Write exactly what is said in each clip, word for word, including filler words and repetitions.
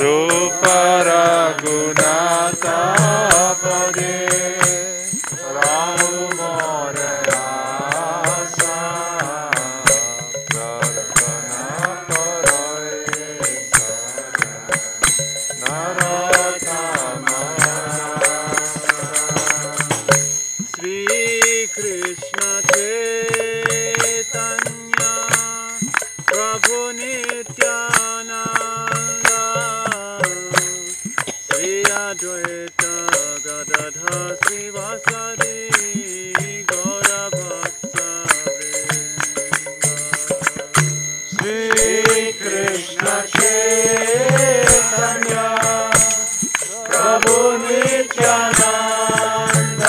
रूप रघुनाथ पदे राम मोर आशा प्रार्थना करे नरोत्तम श्री कृष्ण चैतन्य प्रभु नित्यानंद श्री अद्वैत गदाधर श्रीवासदि गौर भक्तवृंद श्री कृष्ण चैतन्य प्रभु नित्यानंद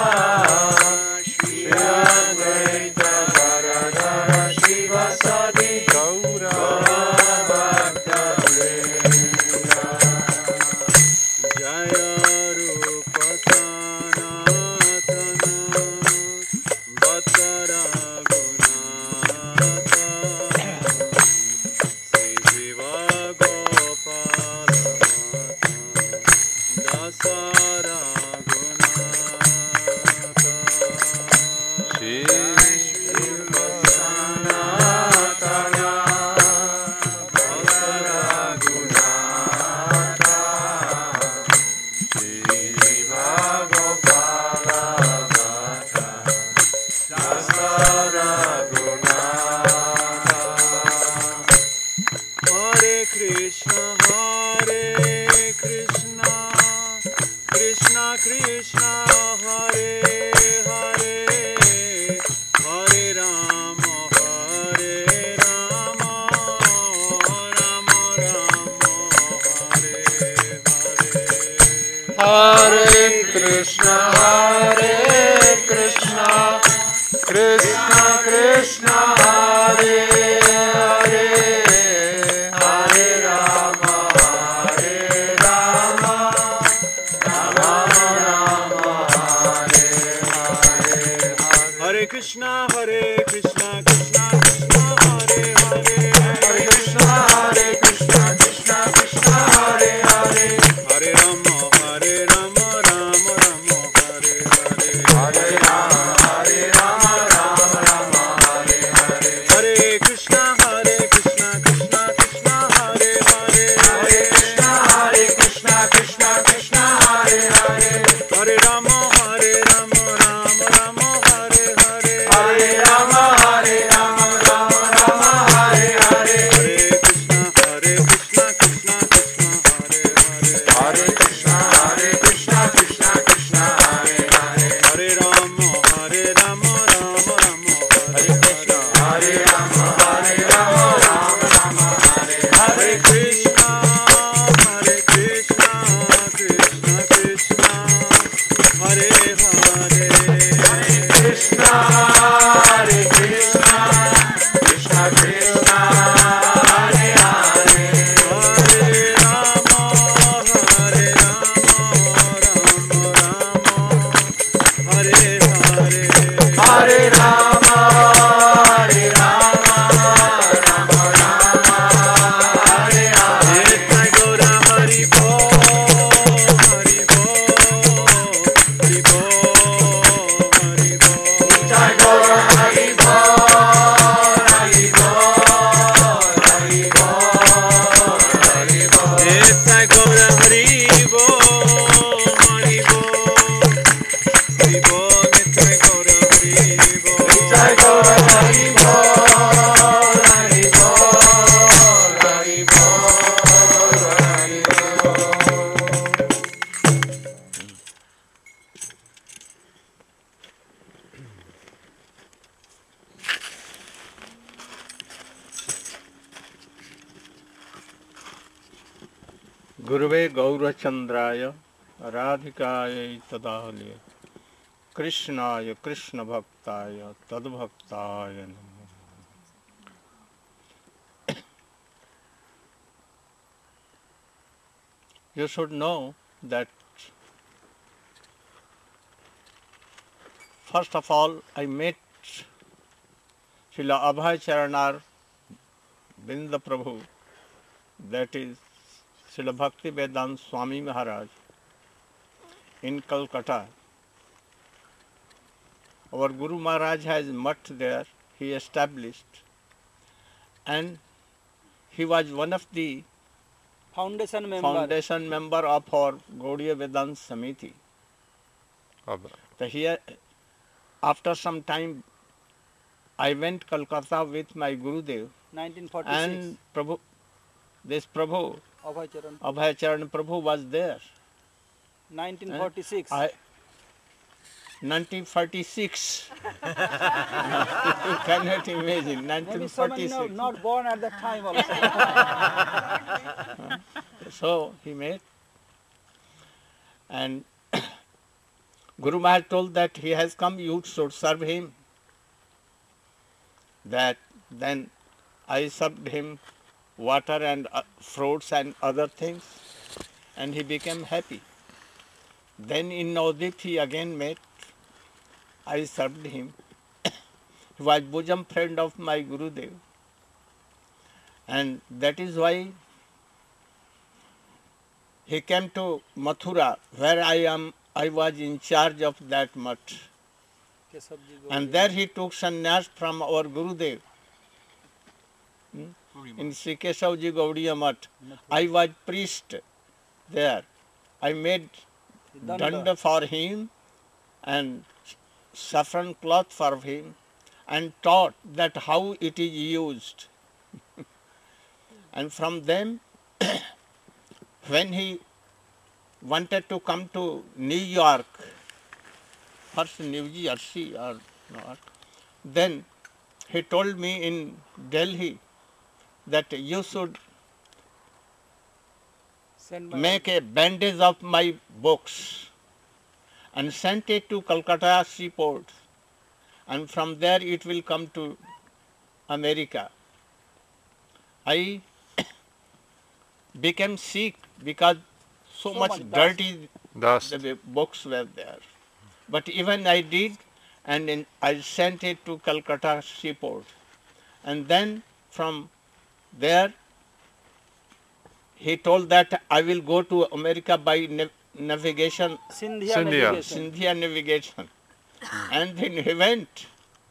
श्री अद्वैत गदाधर श्रीवासदि गौर भक्तवृंद जय रूप सनातन वत्स रघुनाथ श्री शिव गोपाल दास रघुनाथ श्री शिव सनातन वत्स रघुनाथ श्री शिव गोपाल दास रघुनाथ हरे कृष्ण हरे कृष्ण कृष्ण कृष्ण हरे हरे हरे राम हरे राम राम राम हरे हरे हरे कृष्ण हरे कृष्ण कृष्ण कृष्ण हरे हरे हरे राम हरे राम राम राम हरे हरे हरे कृष्ण हरे कृष्ण कृष्ण कृष्ण हरे हरे हरे कृष्ण हरे कृष्ण कृष्ण कृष्ण हरे हरे हरे राम हरे राम राम राम हरे हरे हरे राम हरे राम राम राम हरे हरे हरे कृष्ण हरे कृष्ण कृष्ण कृष्ण हरे हरे हरे कृष्ण हरे कृष्ण कृष्ण कृष्ण हरे हरे हरे राम हरे राम राम राम हरे हरे हरे राम हरे राम राम राम हरे हरे हरे कृष्ण हरे कृष्ण कृष्ण कृष्ण हरे हरे हरे कृष्ण हरे कृष्ण कृष्ण कृष्ण हरे हरे हरे राम हरे राम राम राम हरे कृष्ण हरे राम हरे राम राम राम हरे हरे कृष्ण हरे कृष्ण कृष्ण कृष्ण हरे हरे हरे कृष्ण हरे कृष्ण कृष्ण कृष्ण हरे हरे हरे राम हरे राम राम राम हरे हरे हरे राम हरे राम राम राम हरे हरे जय गौर हरि बोल हरि बोल हरि बोल हरि बोल जय गौर हरि बोल हरि बोल हरि बोल हरि बोल जय गौर हरि बोल हरि बोल हरि बोल जय गौर हरि बोल जय गौर हरि बोल हरि बोल हरि बोल हरि बोल गुरुवे गौरचंद्राय राधिकायै तदालये कृष्णाय कृष्ण भक्ताय तद्भक्ताय नमः। You should know that first of all I met Srila Abhay Charanar Binda Prabhu, that is Srila Bhakti Vedanta Swami Maharaj in Calcutta. Our Guru Maharaj has mutt there, he established, and he was one of the Foundation member. foundation member of our Gaudiya Vedanta Samiti. अब So here, after some time, I went Calcutta with my Gurudev, nineteen forty-six. and Prabhu, this Prabhu, Abhay Charan. Abhay Charan Prabhu was there. nineteen forty-six. I, nineteen forty-six. You cannot imagine, Maybe so many no, nineteen forty-six. not born at that time also. So he made, and Guru Maharaj told that he has come, you should serve him. That then I served him water and uh, fruits and other things, and he became happy. Then in Navadvip he again met. I served him. He was bosom friend of my Gurudev, and that is why he came to Mathura, where I am. I was in charge of that mutt, Keshavji and there he took sannyas from our Gurudev. Hmm? In Sri Keshavji Gaudiya Mutt. I was priest there. I made danda for him and saffron cloth for him, and taught that how it is used. And from them, when he wanted to come to New York, first New Jersey or not, then he told me in Delhi that you should Send my make a bandage of my books and send it to Calcutta seaport, and from there it will come to America. I became sick because so, So much, much dust. dirty dust. the books were there. But even I did, and in, I sent it to Calcutta seaport. And then from there, he told that I will go to America by nav- navigation, Sindhia, Sindhia. navigation. Sindhia navigation. And then he went,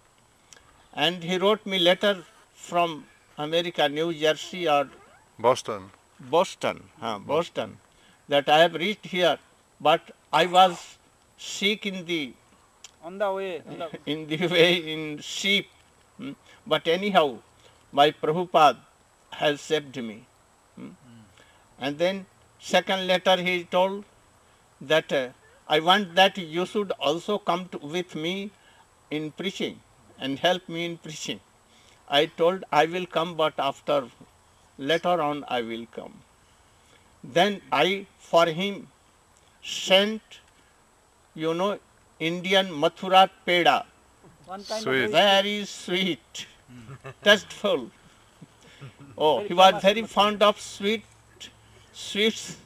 and he wrote me letter from America, New Jersey or Boston. Boston, huh, Boston, that I have reached here, but I was sick in the On the way. On the, in the way in sheep. Hmm. But anyhow, my Prabhupada has saved me. Hmm. And then second letter he told that uh, I want that you should also come to, with me in preaching and help me in preaching. I told I will come, but after later on I will come. Then I for him sent, you know, Indian Mathura peda, one kind Sweet. of very sweet, tasteful. Oh, Very he was famous very Mathura. fond of sweet, sweets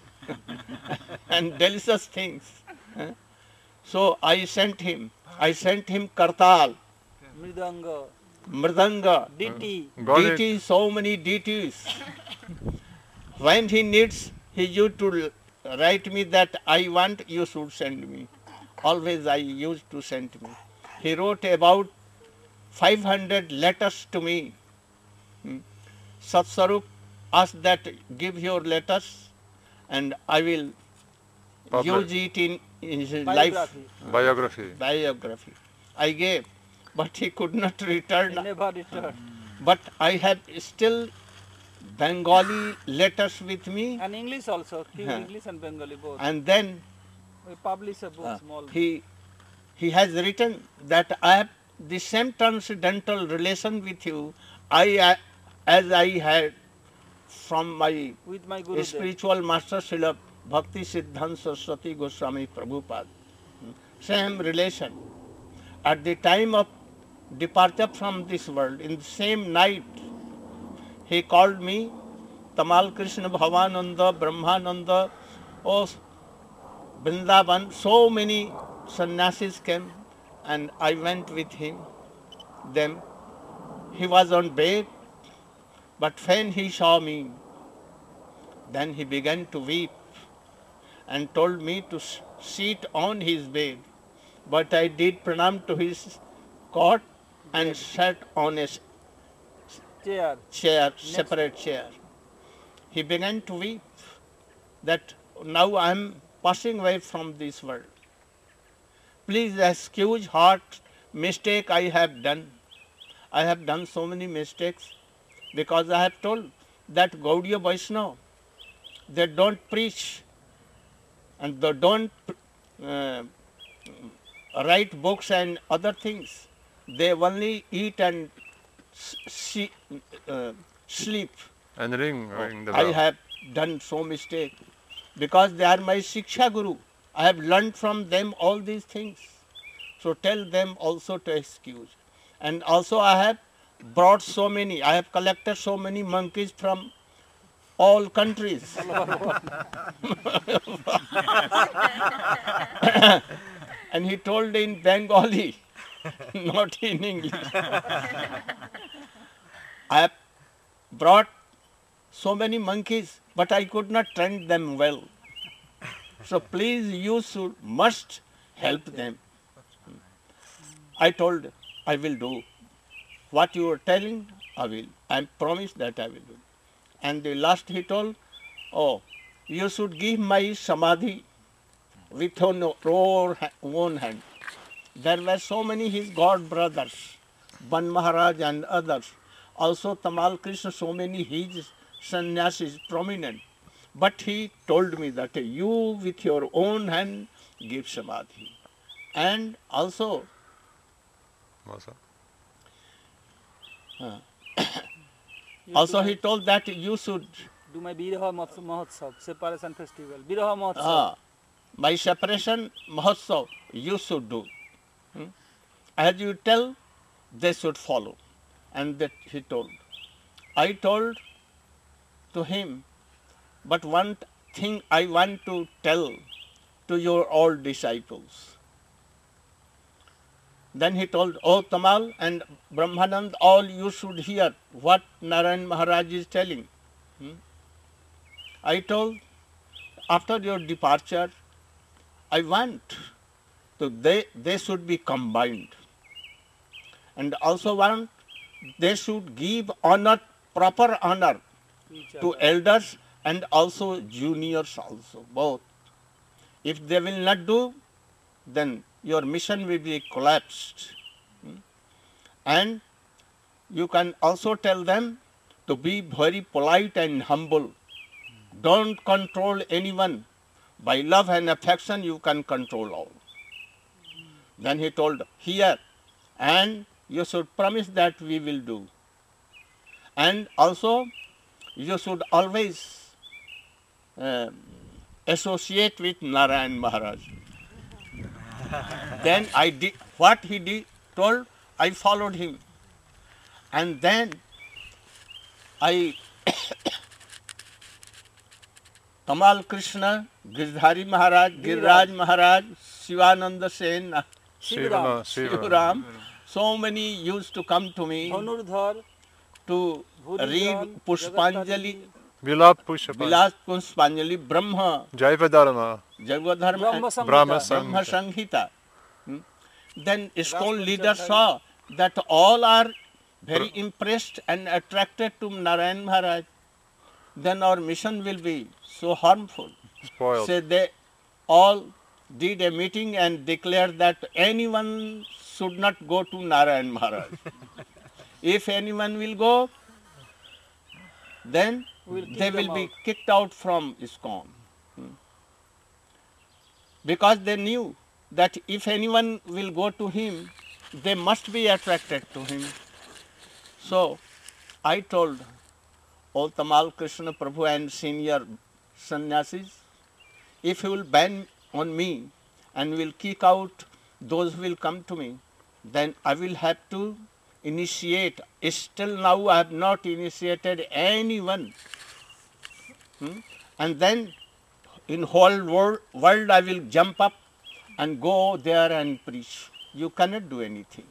and delicious things. Huh? So I sent him. I sent him Kartal, Mridanga, Mridanga, D T. Got it. D T, so many D Ts. When he needs, he used to write me that I want, you should send me. Always I used to send me. He wrote about five hundred letters to me. Hmm. Satsarup asked that give your letters and I will Publish. use it in, in his life Biography. Biography. biography. I gave, but he could not He return. never returned. But I have still Bengali letters with me, And English also. Few Huh. English and Bengali both. and then We publish a book, uh, small. he he has written that I have the same transcendental relation with you I uh, as I had from my with my Guru. spiritual master Srila Bhakti Siddhanta Saraswati Goswami Prabhupada. Same relation. At the time of departure from this world, in the same night, he called me, Tamal Krishna Bhavananda, Brahmananda, oh, Vrindavan, so many sannyasis came and I went with him. Then he was on bed, but when he saw me, Then he began to weep and told me to s- sit on his bed. But I did pranam to his cot and Bed. sat on a s- Chair. chair, Next. separate chair. He began to weep that now I am passing away from this world. Please excuse what mistake I have done. I have done so many mistakes because I have told that Gaudiya Vaishnava, they don't preach and they don't uh, write books and other things. They only eat and s- see, uh, sleep. And ring, ring the I bell. have done so mistake because they are my Shiksha Guru. I have learned from them all these things. So tell them also to excuse. And also I have brought so many, I have collected so many monkeys from all countries. And he told in Bengali, not in English. I have brought so many monkeys, but I could not train them well. So please, you should must help them. I told, I will do. What you are telling, I will. I promise that I will do. And the last he told, oh, you should give my samadhi with your own ha- own hand. There were so many his god brothers, Ban Maharaj and others. Also Tamal Krishna, so many his sannyasis prominent. But he told me that you with your own hand give samadhi. And also, What's that? You also do he my, told that you should, do my Biraha Mahotsav, Mahotsav, separation festival. Biraha Mahotsav. ah, my separation mahotsav, you should do. Hmm? As you tell, they should follow. And that he told. I told to him, but one thing I want to tell to your all disciples. Then he told, oh Tamal and Brahmanand, all you should hear what Narayan Maharaj is telling. Hmm? I told, after your departure, I want to they, they should be combined. And also want they should give honor, proper honor Each to other. elders and also juniors also, both. If they will not do, then your mission will be collapsed. Hmm? And you can also tell them to be very polite and humble. Don't control anyone. By love and affection, you can control all. Then he told, here, and you should promise that we will do. And also, you should always uh, associate with Narayan Maharaj. Then I did what he did, told, I followed him. And then I Tamal Krishna, Girdhari Maharaj, Giriraj Maharaj, Shivananda Sen, Shivaram. Shivaram. Shivaram, so many used to come to me Dhanurdhar, to read Bhurijal, Pushpanjali, Jagattariji, Vilap Pushpan. Vilas Pushpanjali, Brahma, Jaiva Dharma. Jagadharma, Brahma and Samhita. Brahma Brahma Samhita. Sanghita. Hmm? Then ISKCON Ras leaders Panchadhari. saw that all are very impressed and attracted to Narayan Maharaj. Then our mission will be so harmful. Spoiled. So they all did a meeting and declared that anyone should not go to Narayan Maharaj. If anyone will go, then We'll kick they them will be out. kicked out from ISKCON. Hmm. Because they knew that if anyone will go to him, they must be attracted to him. So I told all Tamal Krishna Prabhu and senior sannyasis, if you will ban on me and will kick out those who will come to me, then I will have to initiate. Still now I have not initiated anyone. Hmm? And then in whole world, world I will jump up and go there and preach. You cannot do anything.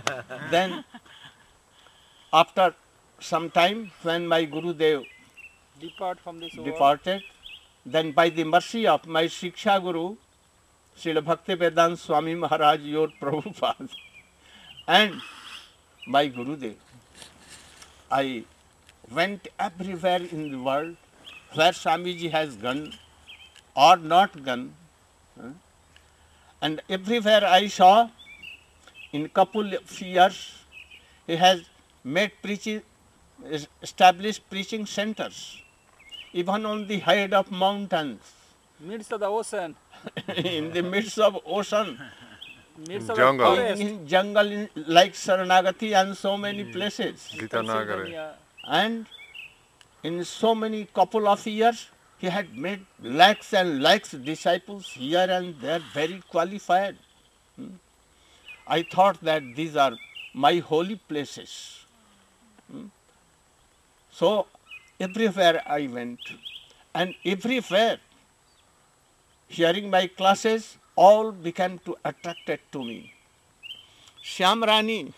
Then after some time when my Gurudev Depart from this world. departed. Then by the mercy of my Shiksha Guru, Srila Bhaktivedanta Swami Maharaj, your Prabhupada, and my Gurudev, I went everywhere in the world where Swamiji has gone or not gone. huh? And everywhere I saw, in couple of years, he has made preaching, established preaching centers, even on the height of mountains, Midst of the ocean. in the midst of ocean, Midst of Jungle. the in, forest. in jungle in, like Saranagati and so many places. Gitanagara. Pennsylvania. And in so many couple of years, he had made lakhs and lakhs disciples here and there, very qualified. Hmm. I thought that these are my holy places. Hmm. So everywhere I went, and everywhere, hearing my classes, all became to attracted to me. Shyam Rani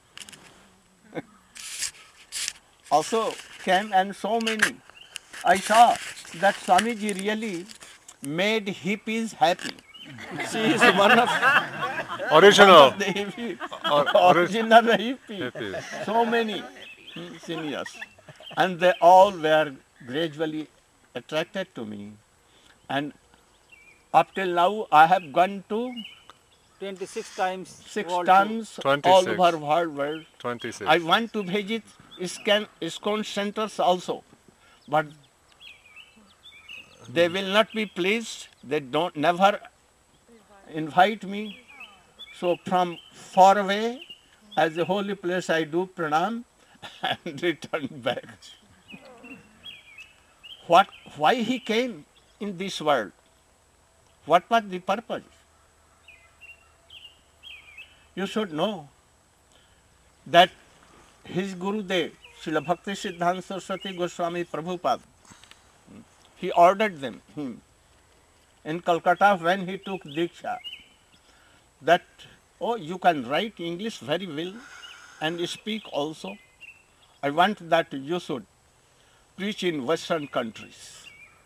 also came, and so many. I saw that Swamiji really made hippies happy. She is one of, one Original. of the hippie, Or- ori- original hippie. Hippies. So many hmm, seniors. And they all were gradually attracted to me. And up till now, I have gone to twenty-six times. six world tour. times all twenty-six. over world. world. twenty-six. I want to visit ISKCON, ISKCON centers also, but they will not be pleased. They don't never invite me. So from far away, as a holy place, I do pranam and return back. What? Why he came in this world? What was the purpose? You should know that his Gurudev, Srila Bhakti Siddhanta Saraswati Goswami Prabhupada, he ordered them, him, in Calcutta when he took Diksha, that, oh, you can write English very well and speak also. I want that you should preach in Western countries.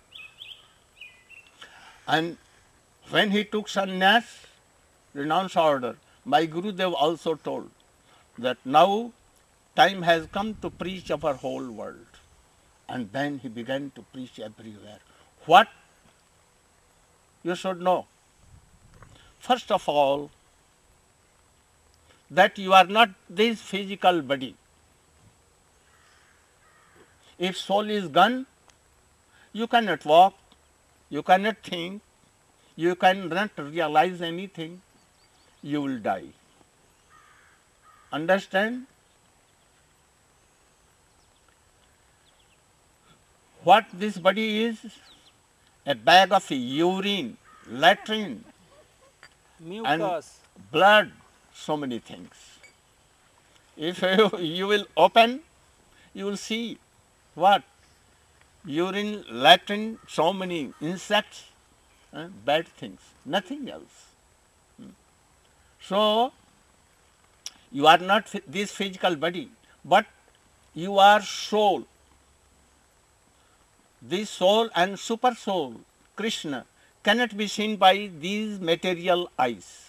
And when he took sannyas, renounced order, my Gurudev also told that now time has come to preach our whole world. And then he began to preach everywhere. What you should know? First of all, that you are not this physical body. If soul is gone, you cannot walk, you cannot think, you cannot realize anything, you will die. Understand? What this body is? A bag of urine, latrine, Mucus. blood, so many things. If you, you will open, you will see what? Urine, latrine, so many insects, eh, bad things, nothing else. Hmm. So, you are not phy- this physical body, but you are soul. This soul and super soul, Krishna, cannot be seen by these material eyes.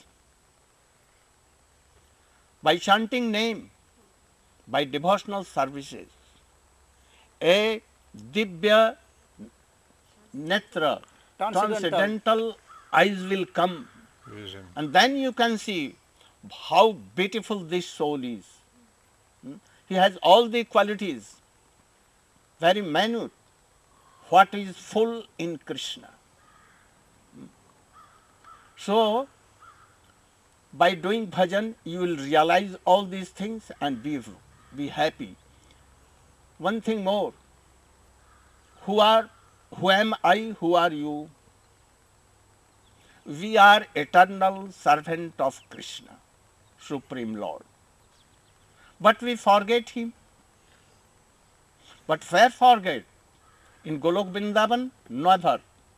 By chanting name, by devotional services, a Divya Netra, Transcendental. transcendental eyes will come, Vision. and then you can see how beautiful this soul is. Hmm? He has all the qualities, very minute, what is full in Krishna. Hmm? So, by doing bhajan, you will realize all these things and be, be happy. One thing more, who are, who am I, who are you? We are eternal servant of Krishna, Supreme Lord. But we forget him. But where forget? In Golok Vrindavan, never.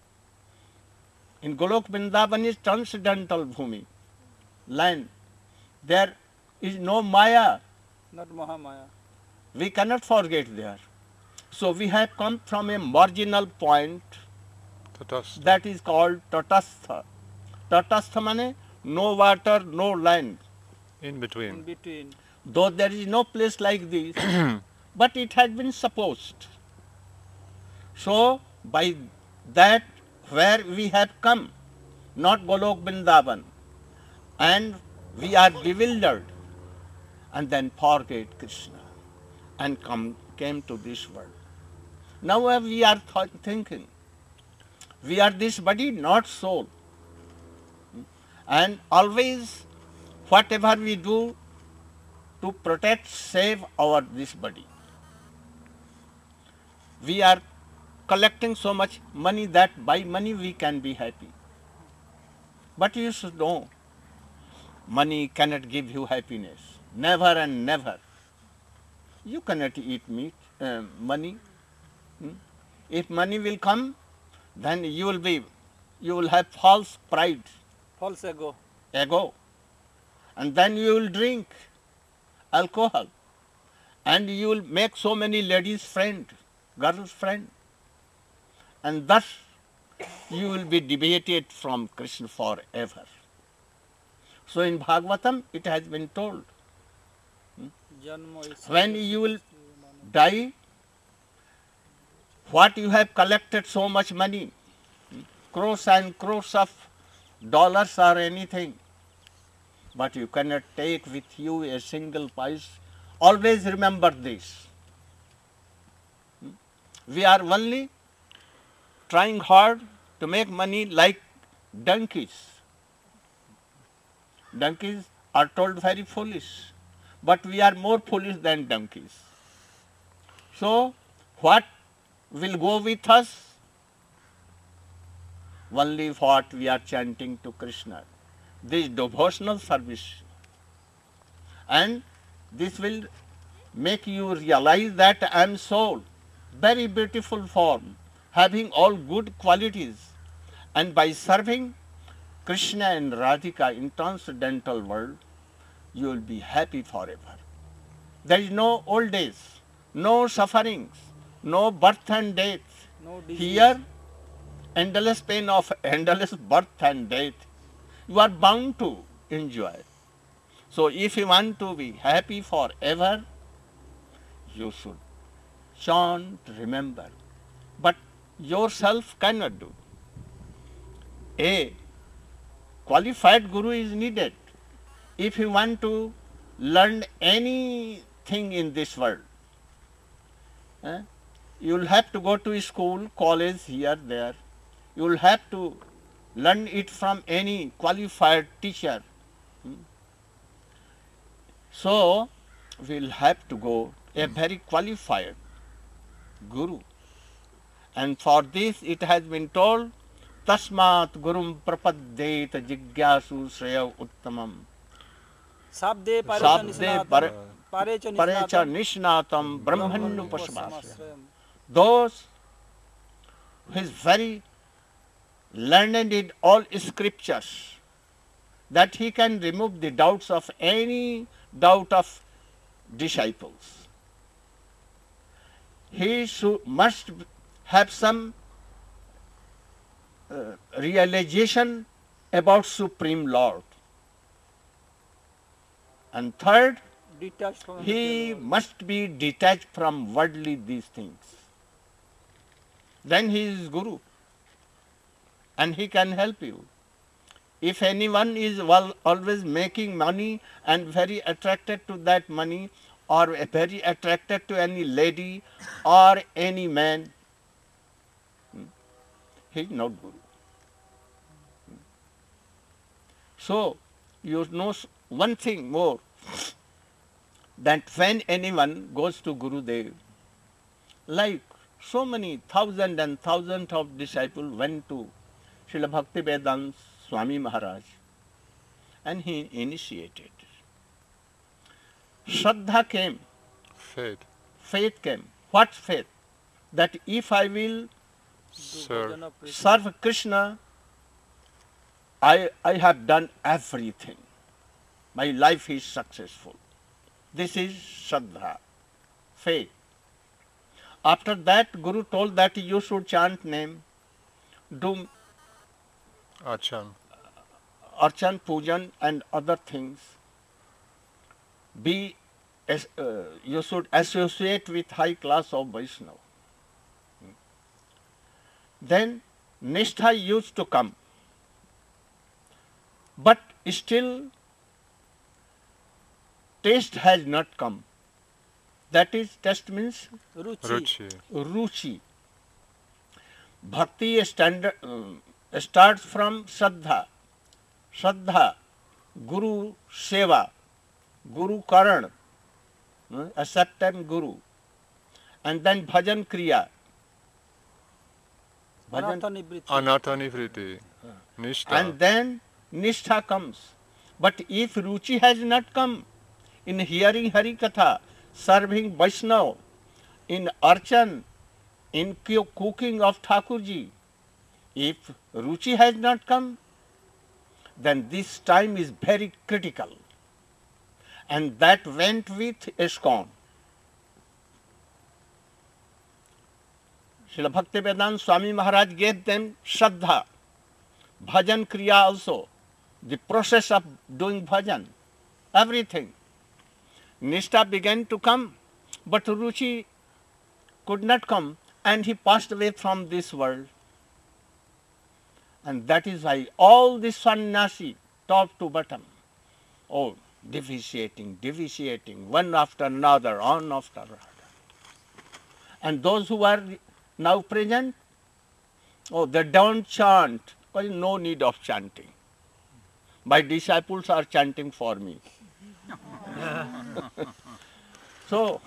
In Golok Vrindavan is transcendental bhumi, land. There is no Maya. Not Mahamaya. We cannot forget there. So we have come from a marginal point Tatastha. that is called Tatastha. Tatastha means no water, no land. In In between. between. Though there is no place like this, but it has been supposed. So by that where we have come, not Golok Vrindavan, and we are bewildered, and then forget Krishna and come came to this world. Now uh, we are th- thinking, we are this body, not soul. And always whatever we do to protect, save our this body. We are collecting so much money that by money we can be happy. But you should know, money cannot give you happiness. Never and never. You cannot eat meat, uh, money. Hmm? If money will come, then you will be, you will have false pride, False ego. ego, and then you will drink alcohol, and you will make so many ladies friend, girls friend, and thus you will be deviated from Krishna forever. So in Bhagavatam it has been told, Janmo is when you will die, what you have collected so much money, crores and crores of dollars or anything, but you cannot take with you a single piece. Always remember this. We are only trying hard to make money like donkeys. Donkeys are told very foolish, but we are more foolish than donkeys. So, what will go with us? Only what we are chanting to Krishna. This devotional service. And this will make you realize that I am soul, very beautiful form, having all good qualities. And by serving Krishna and Radhika in transcendental world, you will be happy forever. There is no old days, no sufferings, no birth and death. no disease. Here, endless pain of endless birth and death, you are bound to enjoy. So if you want to be happy forever, you should chant, remember. But yourself cannot do. A qualified guru is needed if you want to learn anything in this world. Eh? You will have to go to school, college, here, there. You will have to learn it from any qualified teacher. Hmm? So, we will have to go a very qualified guru. And for this it has been told, Tasmat Gurum Prapadyet Jigyasu Shreya Uttamam. Sabde parecha Sabde nisnatam. pare- Parecha Parecha nisnatam. Nishnatam Brahmanupasvasya. Brahmanupasvasya. Those who is very learned in all scriptures, that he can remove the doubts of any doubt of disciples. He should, must have some uh, realization about Supreme Lord. And third, Detached from he material. must be detached from worldly these things. Then he is Guru, and he can help you. If anyone is well, always making money and very attracted to that money, or very attracted to any lady or any man, he is not Guru. So, you know one thing more, that when anyone goes to Gurudev, like so many thousand and thousands of disciples went to Srila Bhaktivedanta Swami Maharaj, and he initiated. Shraddha came, Faith. faith came. What faith? That if I will Do Serve. bhajan of Krishna. serve Krishna, I, I have done everything. My life is successful. This is Shraddha, faith. After that, Guru told that you should chant name, do Achan. archan, pujan and other things. Be, as- uh, you should associate with high class of Vaishnava. Then Nishtha used to come. But still taste has not come. That is, taste means Ruchi. Ruchi. ruchi. Bhakti standard, um, starts from Shraddha. Shraddha, Guru Seva, Guru Karan, uh, accepting Guru. And then Bhajan Kriya. Bhajan, Anartha nivriti. Anartha nivriti. Nishtha. and then Nishtha comes. But if Ruchi has not come in hearing Hari Katha, serving Vaishnava, in Archan, in cu- cooking of Thakurji, if Ruchi has not come, then this time is very critical. And that went with ISKCON. Srila Bhaktivedanta Swami Maharaj gave them Shraddha, Bhajan Kriya also, the process of doing bhajan, everything. Nishtha began to come, but Ruchi could not come, and he passed away from this world. And that is why all the sannyasi, top to bottom, oh, deviating, deviating, one after another, on after another. And those who are now present, oh, they don't chant. There is no need of chanting. My disciples are chanting for me. So,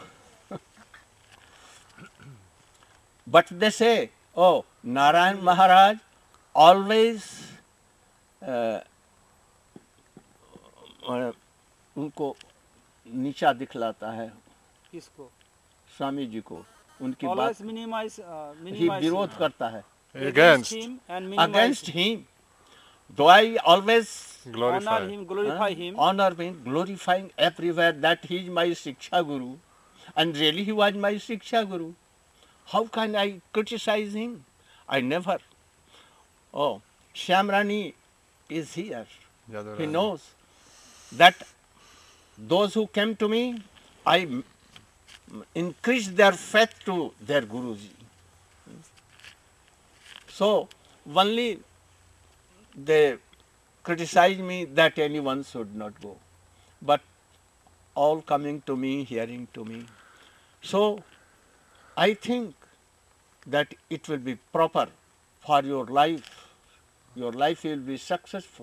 but they say, oh, Narayan Maharaj always uh, uh, उनको नीचा दिखलाता है किसको? स्वामी जी को, उनकी बात Always minimize, uh, ही minimize विरोध him. करता है. Against. him and minimize Against him. him, though I always Glorify. Honor him, glorify uh, him. honor him, glorifying everywhere that he is my Shiksha Guru, and really he was my Shiksha Guru. How can I criticize him? I never. Oh, Shyamrani is here. He Yadurani. knows that those who came to me, I m- increased their faith to their Guruji. So, only they criticize me that anyone should not go. But all coming to me, hearing to me. So, I think that it will be proper for your life. Your life will be successful.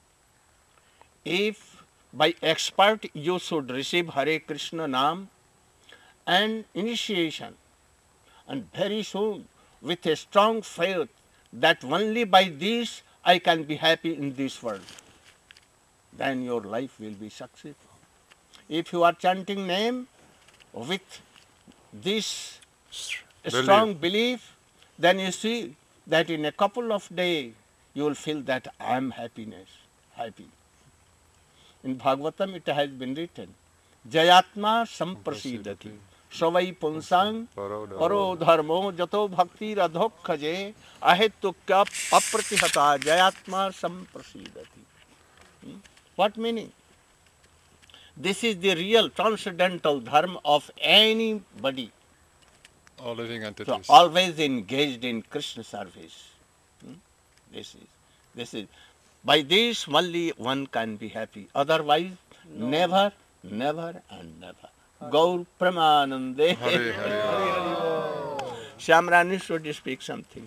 If by expert you should receive Hare Krishna Nam and initiation, and very soon with a strong faith that only by this I can be happy in this world, then your life will be successful. If you are chanting name with this Believe. strong belief, then you see that in a couple of days you will feel that I am happiness, happy. In Bhagavatam it has been written, Jayatma samprasidati, savai punsang paro dharmo jato bhakti radhokhaje ahetukya apratihata jayatma samprasidati. Hmm? What meaning? This is the real transcendental dharma of anybody. All living So entities. always engaged in Krishna service. Hmm? This is, this is. By this only one can be happy. Otherwise, No. never, never and never. Gaur Pramanande. Hare Hare. Shamrani should speak something.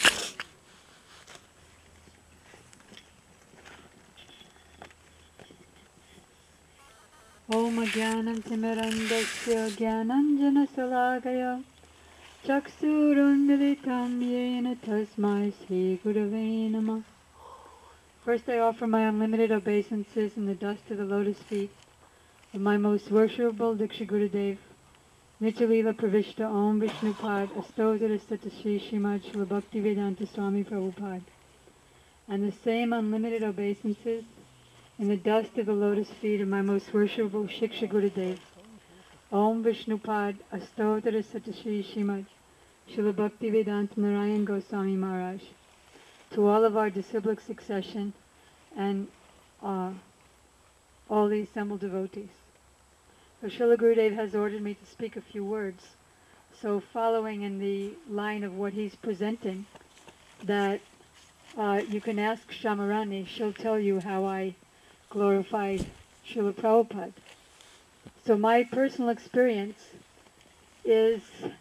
Om Jnanam Timirandasya Jnananjana Chaksurunmilitam Yena Tasmai Sri Gurave Namah. First I offer my unlimited obeisances in the dust of the lotus feet of my most worshipable Diksha Gurudev, Nityalila Pravishta Om Vishnupad Astotadastata Sri Srimad Srila Bhakti Vedanta Swami Prabhupada, and the same unlimited obeisances in the dust of the lotus feet of my most worshipable Shiksha Gurudev, Om Vishnupad Astotara Satashri Shrimad Srila Bhakti Vedanta Narayan Goswami Maharaj. To all of our disciplic succession and uh, all the assembled devotees. So Srila Gurudev has ordered me to speak a few words. So following in the line of what he's presenting, that uh, you can ask Shamarani, she'll tell you how I glorify Srila Prabhupada. So my personal experience is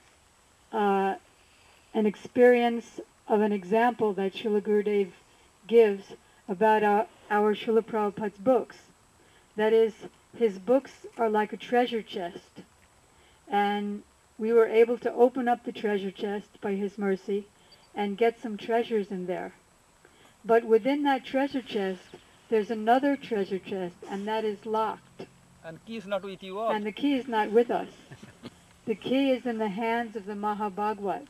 uh, an experience of an example that Srila Gurudev gives about our, our Srila Prabhupada's books. That is, his books are like a treasure chest. And we were able to open up the treasure chest by his mercy and get some treasures in there. But within that treasure chest, there's another treasure chest, and that is locked. And key is not with you all. And the key is not with us. The key is in the hands of the Mahabhagavad.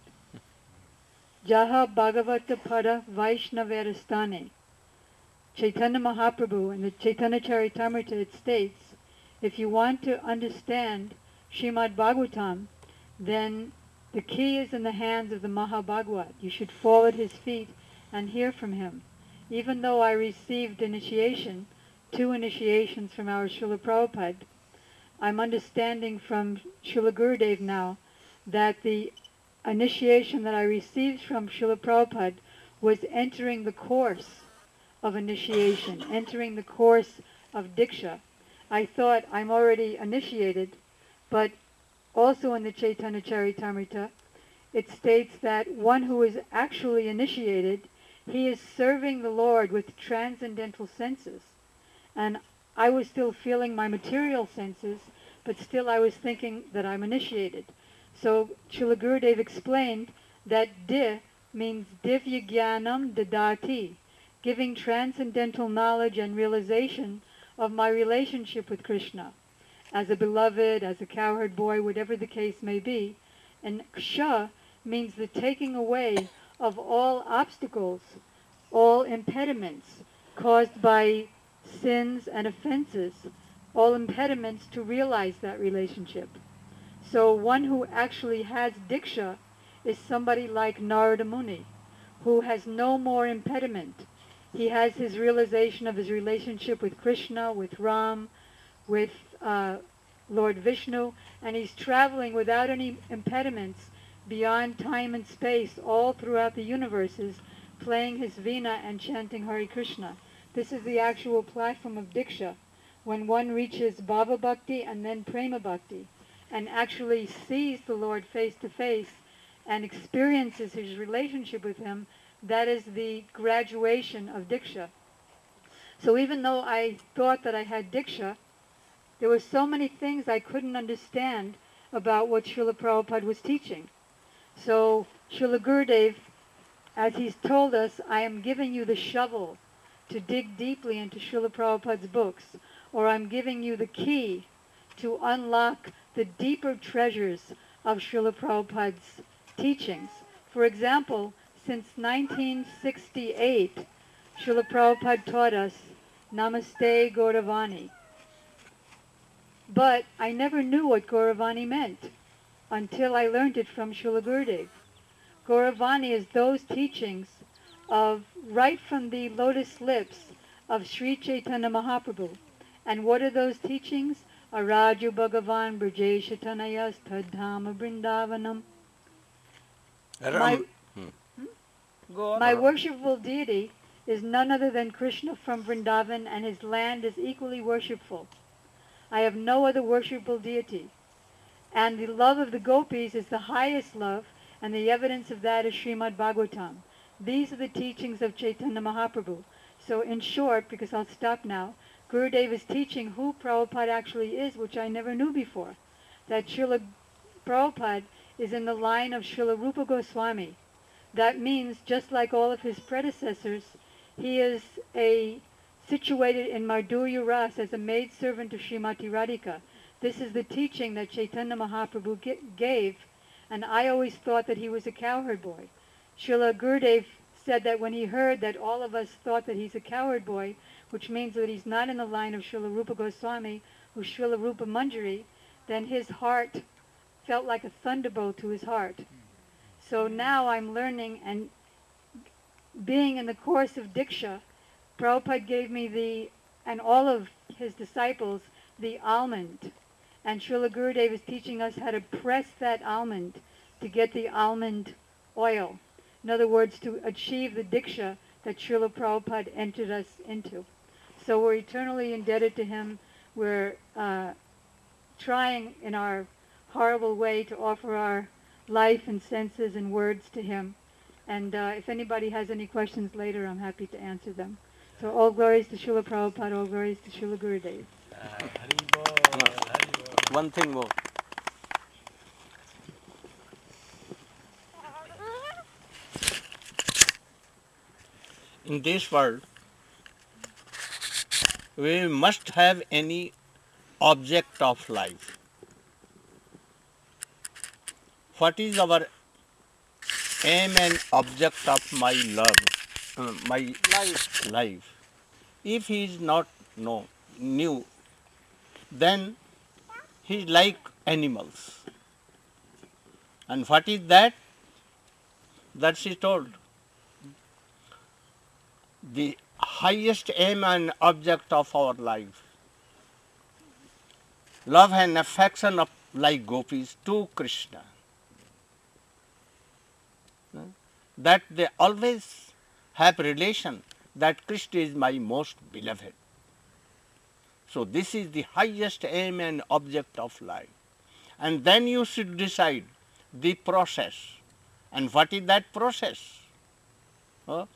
Jaha Bhagavata Pada Vaishnavarastane. Chaitanya Mahaprabhu in the Chaitanya Charitamrita it states, if you want to understand Srimad Bhagavatam, then the key is in the hands of the Mahabhagavad. You should fall at his feet and hear from him. Even though I received initiation, two initiations from our Srila Prabhupada, I'm understanding from Srila Gurudev now that the initiation that I received from Srila Prabhupada was entering the course of initiation, entering the course of Diksha. I thought I'm already initiated, but also in the Chaitanya Charitamrita, it states that one who is actually initiated, he is serving the Lord with transcendental senses. And I was still feeling my material senses, but still I was thinking that I'm initiated. So Srila Gurudev explained that Di means Divya Jnanam Dadati, giving transcendental knowledge and realization of my relationship with Krishna, as a beloved, as a cowherd boy, whatever the case may be. And Ksha means the taking away of all obstacles, all impediments caused by sins and offenses, all impediments to realize that relationship. So one who actually has Diksha is somebody like Narada Muni, who has no more impediment. He has his realization of his relationship with Krishna, with Ram, with uh, Lord Vishnu, and he's traveling without any impediments beyond time and space all throughout the universes, playing his veena and chanting Hare Krishna. This is the actual platform of Diksha, when one reaches Bhava Bhakti and then Prema Bhakti, and actually sees the Lord face to face and experiences his relationship with him. That is the graduation of Diksha. So even though I thought that I had Diksha, there were so many things I couldn't understand about what Srila Prabhupada was teaching. So Srila Gurudev, as he's told us, I am giving you the shovel to dig deeply into Srila Prabhupada's books, or I'm giving you the key to unlock the deeper treasures of Srila Prabhupada's teachings. For example, since nineteen sixty-eight, Srila Prabhupada taught us Namaste Gauravani. But I never knew what Gauravani meant until I learned it from Srila Gurudev. Gauravani is those teachings of right from the lotus lips of Sri Chaitanya Mahaprabhu. And what are those teachings? Araju Bhagavan Brajesha Tanayas Tadhama Vrindavanam. My, Go on. my worshipful deity is none other than Krishna from Vrindavan, and his land is equally worshipful. I have no other worshipful deity. And the love of the gopis is the highest love, and the evidence of that is Srimad Bhagavatam. These are the teachings of Chaitanya Mahaprabhu. So in short, because I'll stop now, Gurudev is teaching who Prabhupada actually is, which I never knew before. That Srila Prabhupada is in the line of Srila Rupa Goswami. That means, just like all of his predecessors, he is a situated in Madhurya Ras as a maidservant of Srimati Radhika. This is the teaching that Chaitanya Mahaprabhu gave, and I always thought that he was a cowherd boy. Srila Gurudev said that when he heard that all of us thought that he's a cowherd boy, which means that he's not in the line of Srila Rupa Goswami or Srila Rupa Manjari, then his heart felt like a thunderbolt to his heart. So now I'm learning, and being in the course of Diksha, Prabhupada gave me the, and all of his disciples, the almond. And Srila Gurudev is teaching us how to press that almond to get the almond oil. In other words, to achieve the Diksha that Srila Prabhupada entered us into. So we're eternally indebted to him. We're uh, trying in our horrible way to offer our life and senses and words to him. And uh, if anybody has any questions later, I'm happy to answer them. So all glories to Srila Prabhupada, all glories to Srila Gurudev. One thing more. In this world, we must have any object of life. What is our aim and object of my love, uh, my Life. life? If he is not know, new, then he is like animals. And what is that? That she told. The highest aim and object of our life. Love and affection of like gopis to Krishna. That they always have relation that Krishna is my most beloved. So this is the highest aim and object of life. And then you should decide the process. And what is that process? Huh?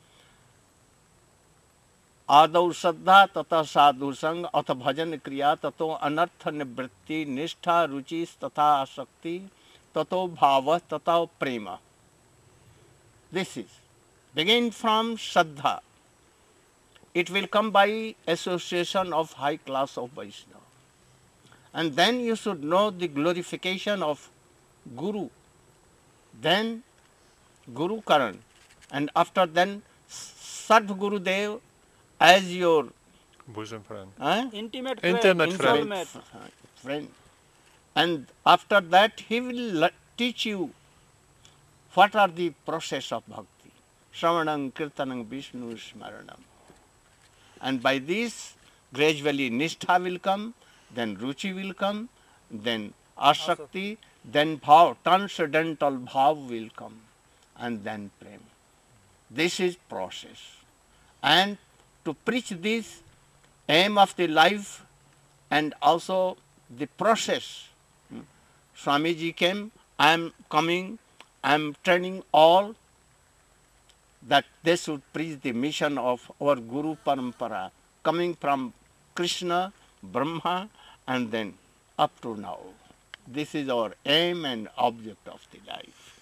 आदौ श्रद्धा तथा साधु संग अथ भजन क्रिया ततो अनर्थ निवृत्ति निष्ठा रुचि तथा आसक्ति ततो भाव तथा प्रेम. This is begin from Shraddha. It will come by association of high class of Vaishnava. And then you should know the glorification of Guru. Then Guru Karan. And after then Sadguru Dev as your Bosom friend. uh, Intimate friend. Intimate friend. soulmate. friend. And after that he will le- teach you what are the process of bhakti. Shravanam, Kirtanam, Vishnu, Smaranam. And by this gradually Nishtha will come, then Ruchi will come, then Asakti, then Bhav, transcendental Bhav will come, and then Prem. This is process. And to preach this aim of the life and also the process. Hmm. Swamiji came, I am coming, I am training all that they should preach the mission of our Guru Parampara, coming from Krishna, Brahma, and then up to now. This is our aim and object of the life.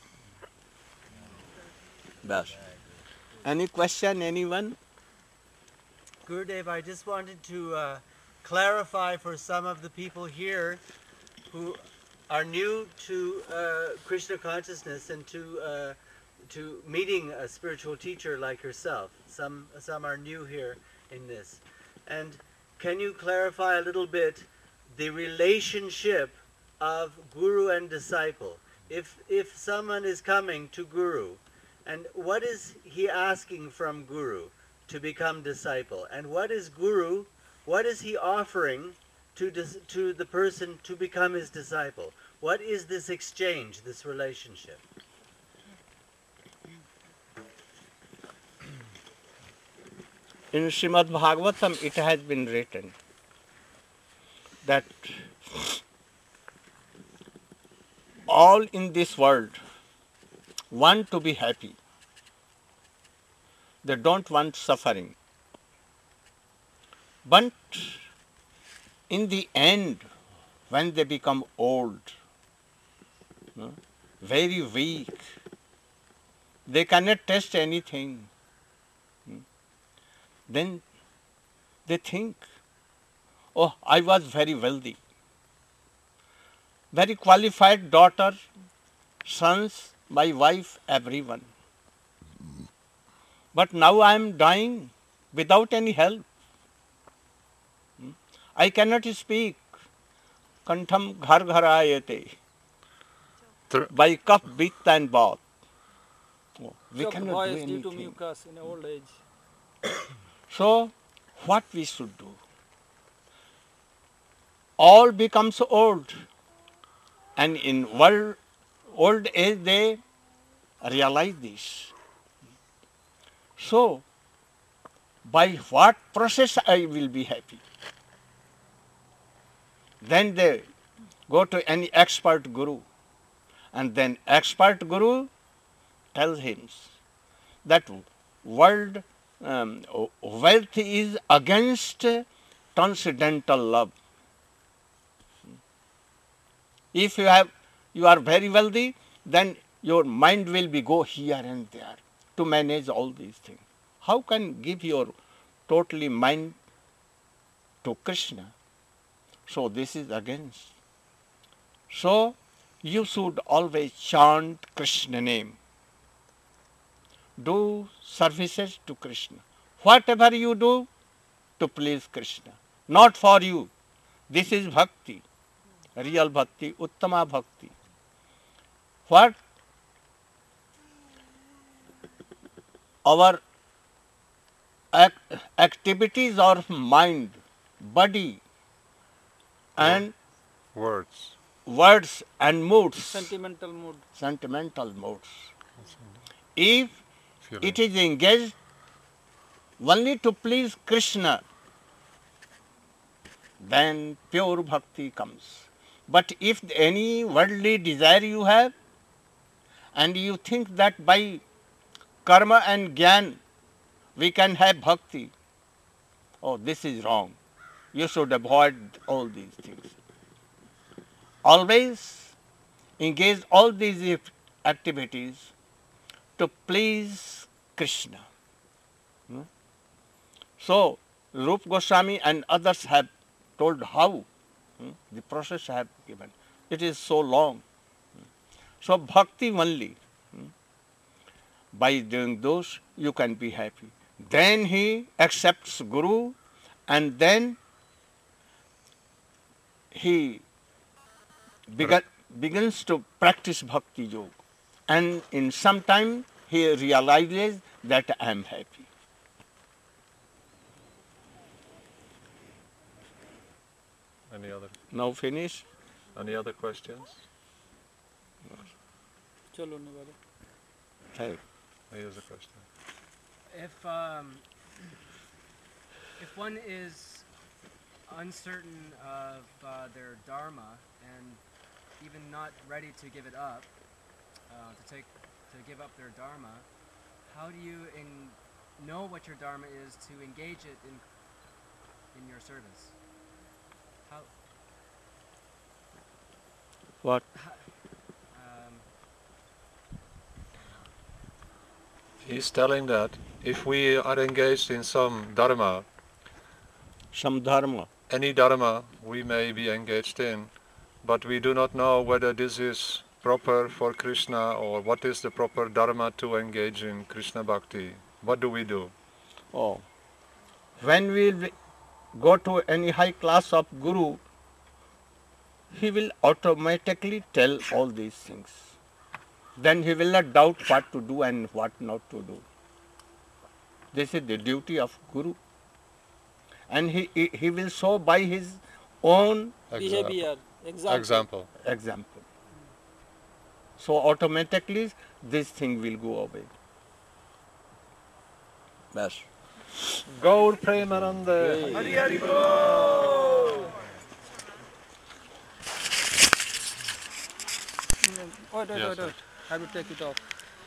Bas. Any question, anyone? Gurudev, I just wanted to uh, clarify for some of the people here who are new to uh, Krishna consciousness and to uh, to meeting a spiritual teacher like yourself. Some some are new here in this. And can you clarify a little bit the relationship of Guru and disciple? If if someone is coming to Guru, and what is he asking from Guru to become disciple? And what is Guru, what is he offering to, dis, to the person to become his disciple? What is this exchange, this relationship? In Srimad Bhagavatam it has been written that all in this world want to be happy. They don't want suffering. But in the end, when they become old, no, very weak, they cannot taste anything, then they think, oh, I was very wealthy, very qualified daughter, sons, my wife, everyone. But now I am dying without any help. I cannot speak. kantham ghar ghar ayate. Thr- By cup, bit and bath. Oh, we Choked cannot do voice due to anything. mucus in old age. So, what we should do? All becomes old. And in world, old age they realize this. So, by what process I will be happy? Then they go to any expert guru. And then expert guru tells him that world um, wealth is against transcendental love. If you have, you are very wealthy, then your mind will be go here and there to manage all these things. How can give your totally mind to Krishna? So this is against. So you should always chant Krishna name. Do services to Krishna. Whatever you do, to please Krishna. Not for you. This is bhakti. Real bhakti, uttama bhakti. What? Our act, activities of mind, body, and Words. words and moods, Sentimental mood. sentimental moods. If Feeling. it is engaged only to please Krishna, then pure bhakti comes. But if any worldly desire you have, and you think that by karma and gyan we can have bhakti, oh, this is wrong. You should avoid all these things. Always engage all these activities to please Krishna. Hmm? So, Rupa Goswami and others have told how. Hmm? The process I have given. It is so long. Hmm? So, bhakti only. Hmm? By doing those, you can be happy. Then he accepts Guru, and then he began, begins to practice bhakti yoga. And in some time, he realizes that I am happy. Any other Now finish. any other questions? Chalo Nevada. Thank. Here's a question. If um, if one is uncertain of uh, their dharma and even not ready to give it up, uh, to take to give up their dharma, how do you in, know what your dharma is to engage it in in your service? How What? um, He's telling that if we are engaged in some dharma, Some dharma. any dharma we may be engaged in, but we do not know whether this is proper for Krishna or what is the proper dharma to engage in Krishna bhakti. What do we do? Oh. When we will go to any high class of Guru, he will automatically tell all these things. Then he will not doubt what to do and what not to do. This is the duty of Guru. And he, he, he will show by his own Behavior. Example. Example. example. So automatically this thing will go away. Bas. Gaur Premananda. Wait, wait, Yes, wait, sir. wait. I will take it off.